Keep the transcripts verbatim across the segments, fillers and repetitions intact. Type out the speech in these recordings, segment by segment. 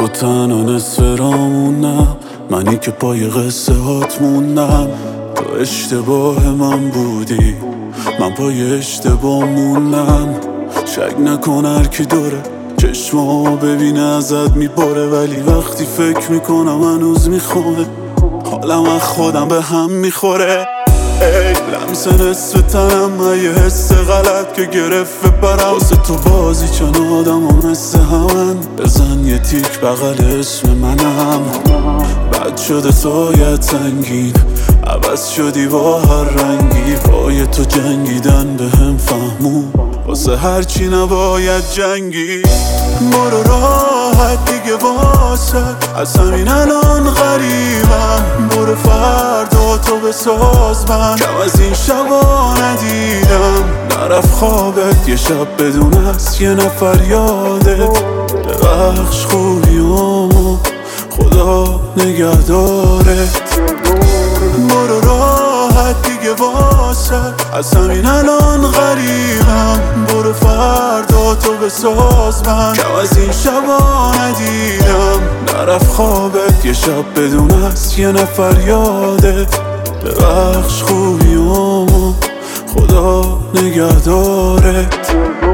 تو تنها نصف رامونم، منی که پای قصه هات موندم. تو اشتباه من بودی، من پای اشتباه موندم. شک نکن هر کی دوره چشمامو ببینه ازت میباره، ولی وقتی فکر میکنم هنوز میخونه، حالم از خودم به هم میخوره. ای لمس نصف تنم، یه حس غلط که گرفت برم. واسه تو بازی چون آدم ها مثل همن، بزن یه تیک بغل اسم منم. بد شده سایت سنگین، عوض شدی با هر رنگی. پای تو جنگیدن به هم فهمون، واسه هرچی نباید جنگی. برو راحت دیگه واسه، از همین الان غریبم. برو فردا تو بساز من، کم از این شبا ندیدم. نرفت خوابت یه شب بدون از یه نفر یادت. ببخش خوبیامو خدا نگهدارت. برو راحت دیگه واسه، از همین الان غریبم. برو فردا تو بساز من، کم از این شبا ندیدم. نرفت خوابت یه شب بدون از یه نفر یادت. ببخش خوبیامو خدا نگهدارت.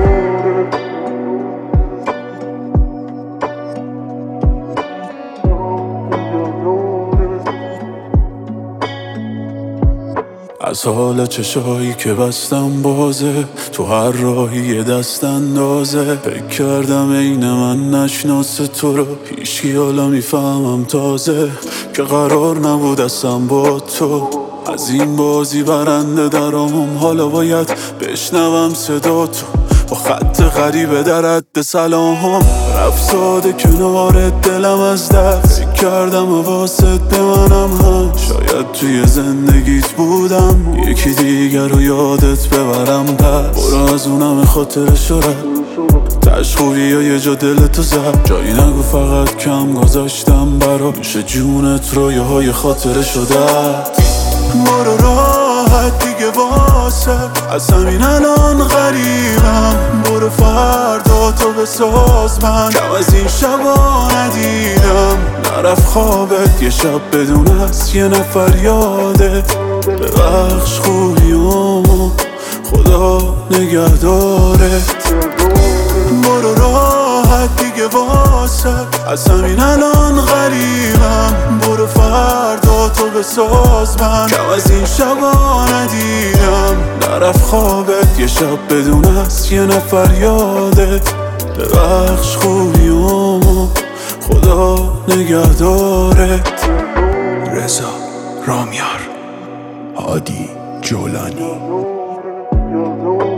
از حال چشایی که بستم بازه، تو هر راهی یه دست اندازه. فکر کردم عین من نشناسه تو رو، هیچکی حالا میفهمم تازه که قرار نبود اصلا با تو. از این بازی برنده درام، حالا باید بشنوم صدا تو با خط غریبه در حد سلام. رفت ساده کنارت دلم از دست، فکر کردم واسط به منم هم. شاید توی زندگیت بودم، یکی دیگر رو یادت ببرم. پس برو از اونم خاطر شدت، تش خوبی یا یه جا دلتو زد. جایی نگو فقط کم گذاشتم برا، میشه جونت رو یه های خاطر شدت. برو راحت دیگه واسه، از همین الان غریبم. برو فردا تو بساز من، کم از این شبا ندیدم. نرفت خوابت یه شب بدون از یه نفر یادت. ببخش خوبیامو خدا نگهدارت. برو راحت دیگه واسه، از همین الان غریبم. برو فردا تو بساز من، کم از این شبا ندیدم. نرفت خوابت یه شب بدون از یه نفر یادت. ببخش خوبیامو خدا نگهدارت. رضا رامیار، هادی جولانی.